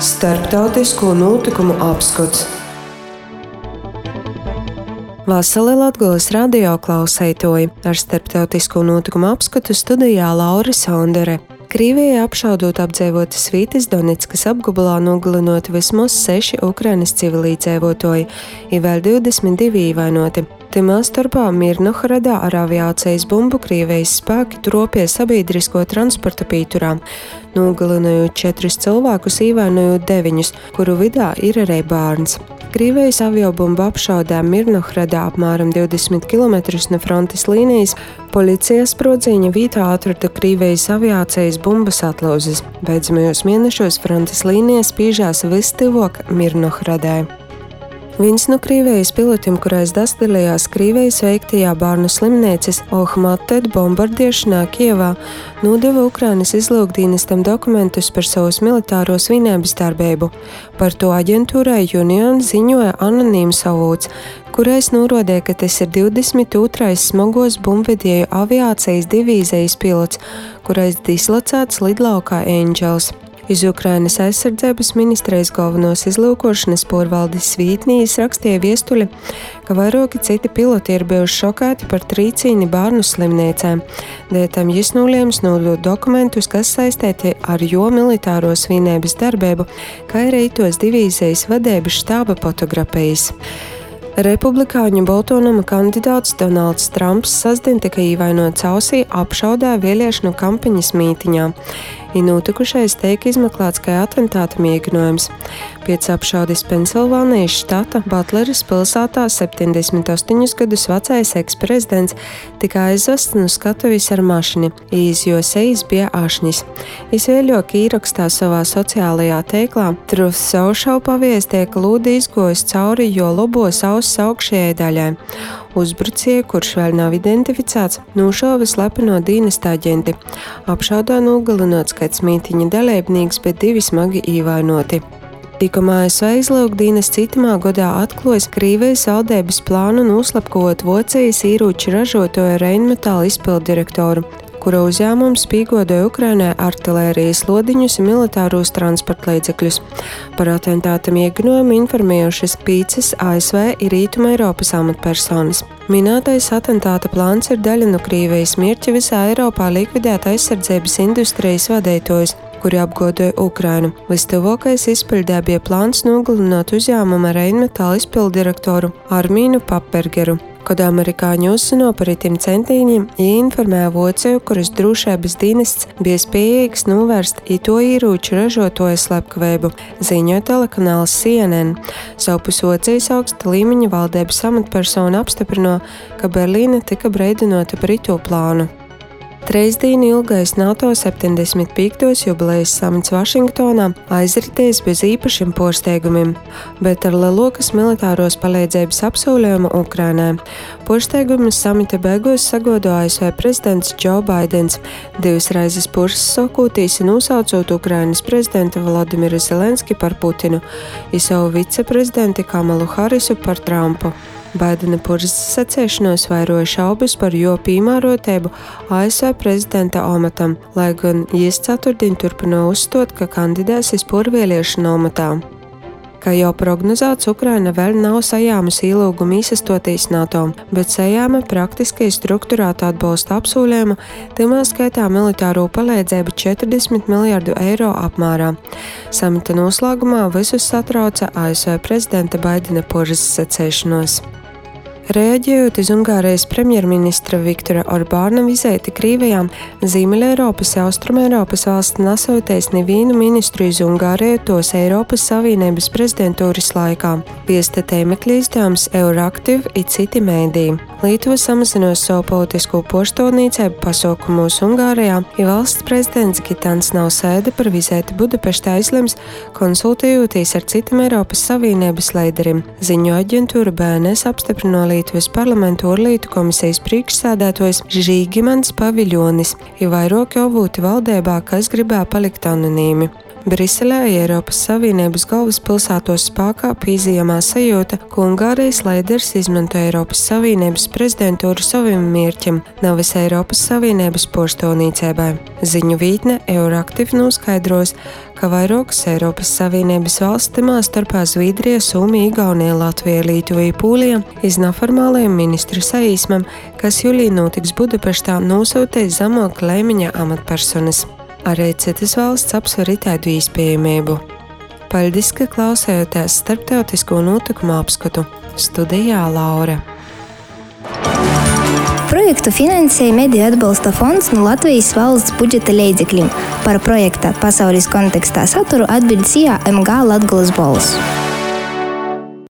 Starptautisko notikumu apskats. Vasarī Latgoles radio klausētoji ar starptautisko notikumu apskatu studijā Laura Sondere. Krievijai apšaudot apdzīvotas vietas Doneckas apgabalā nogalinot vismaz 6 Ukrainas civilīdzīvotāji, ir vēl 22 ievainoti. Timā starpā Mirnohradā ar aviācijas bumbu Krievijas spēki tropie sabiedrisko transporta pīturā, nogalinojot 4 cilvēkus, ievainojot 9, kuru vidā ir arī bērns. Krievijas aviobumba apšaudē Mirnohradā apmēram 20 km no frontes līnijas. Policija sprodiņa vietā atrada Krievijas aviācijas bumbas atlūzes. Beidzamajos mēnešos frontes līnija spīžās vistuvāk Mirnohradai. Viens no Krievijas pilotiem, kurais dalījās Krievijas veiktajā bērnu slimnīcas Ohmated bombardēšanā Kievā, nodeva Ukrainas izlūkdienestam dokumentus par savas militāro svinības darbību. Par to aģentūrai Union ziņoja anonīms avots, kurais norādīja, ka tas ir 22. smagos bumbvedēju aviācijas divīzijas pilots, kurais dislocēts lidlaukā Angels. Iz Ukrainas aizsardzības ministrijas galvenos izlūkošanas porvaldes vītnīs rakstīja viestuļi, ka vairāki citi piloti ir bijuši šokēti par trīcīni bērnu slimnīcēm. Dēļ jis nolēms nodot dokumentus, kas saistīti ar jo militāro svinības darbību, kā arī tos divīzijas vadības štāba fotografijas. Republikāņu Boltonama kandidāts Donalds Trumps sasdien tika ievainots ausī apšaudē vēlēšanu kampaņas mītiņā. Notikušais tiek izmeklēts kā atentāta mēģinājums. Pēc apšaudes Pensilvānijas štata Butleras pilsētā 78 gadus vecais eksprezidents tika aizvests no skatuves ar mašini, jo sejas bija ašņas. Viņš vēļāk ierakstā savā sociālajā teiklā Truth Social paviestīja, ka lūdi izgojas cauri jo lobos auss augšējai daļai. Uzbrucēju, kurš vēl nav identificēts, nošāva slepeno dienesta aģenti. Apšaudā nogalinots kāds mītiņa dalībnieks, bet 2 smagi ievainoti. Tikmēr ASV izlūkdienas citamā gadā atklāja Krievijas valdības plānu noslapkavot Vācijas ieroču ražotāju Rheinmetall izpilddirektoru, kura uzņēmums spīgodoja Ukrainai artilērijas lodiņus un militāros transportlīdzekļus. Par atentāta mēģinājumu informējušas 5 ASV ir Rietumē Eiropas amatpersonas. Minētais atentāta plāns ir daļa no Krievijas mērķa visā Eiropā likvidēt aizsardzības industrijas vadītājus, kuri apgodoja Ukrainu. Vistuvākais izpildē bija plāns nogalināt uzņēmuma Rheinmetall izpilddirektoru Armīnu Papbergeru. Kad amerikāņi uzzināja par itim centīņiem, informēja Vāciju, kuras drošības dienests bija spējīgs novērst to ieroču ražotāju slepkavību, ziņoja telekanāls CNN. Savpus Vācijas augsta līmeņa valdības amatpersona apstiprināja, ka Berlīne tika brīdināta par ito plānu. 3 dienu ilgais NATO 75. jubilejas samits Vašingtonā aizritējis bez īpašiem pārsteigumiem, bet ar lielākas militāros palīdzības apsolījumu Ukrainai. Pārsteigumus samita beigās sagodoja ASV prezidents Joe Baidens, 2 reizes puses sakūtīs un nosaucot Ukrainas prezidentu Volodimiru Zelenski par Putinu, savu viceprezidenti Kamalu Harisu par Trumpu. Baidena puses secēšanos vairoja šaubas par jo piemērotību ASV prezidenta amatam, lai gan jis ceturtdien turpināja uzstot, ka kandidēs uz porvēlēšanu amatā. Kā jau prognozēts, Ukraina vēl nav sajāmusi ielūgumu iesastoties NATO, bet sajāma praktiski strukturētu atbalsta apsolījumu, timā skaitā militāro palīdzību 40 miljardu eiro apmērā. Samita noslēgumā visus satrauca ASV prezidenta Baidena puses secēšanos. Reaģējot uz Ungārijas premjerministra Viktora Orbāna vizīti Krievijā, Ziemeļeiropas un Austrumeiropas valsts nesūtīs nevienu ministru uz Ungāriju tos Eiropas Savienības prezidentūras laikā, viesta tīmekļa izdevums Euraktiv un citi mēdīji. Lietuva samazinos savu politisko poštovniecību pasaukumos Ungārijā, ja valsts prezidents Gitans Nausēda par vizīti Budapeštā izlems, konsultējoties ar citiem Eiropas Savienības līderiem, ziņo aģentūra BNS apstiprināja Lietuvas parlamentu ārlietu komisijas priekšsēdētājs Žīgimants Paviļonis, ir vairāki avoti valdībā, kas gribēja palikt anonīmi. Briselē Eiropas Savienības galvaspilsētos spēkā pīzījamā sajūta, ka Ungārijas līderis izmanto Eiropas Savienības prezidentūru saviem mērķiem, nevis Eiropas Savienības porštonīcībai. Ziņu vītne Euraktiv noskaidros, ka vairākas Eiropas Savienības valsts, timā starpā Zviedrija, Somija, Igaunija, Latvija, Lietuva un Polija, iz neformālajam ministru saīsmam, kas jūlijā notiks Budapeštā, nosūtīs zemāka līmeņa amatpersonas. Arī citas valsts apsver tādu iespējamību. Paldies, ka klausījāties starptautisko notikumu apskatu. Studijā Laura. Projektu finansēja Mediju atbalsta fonds no Latvijas valsts budžeta līdzekļiem. Par projekta pasaules kontekstā saturu atbild MG Latgoles balss.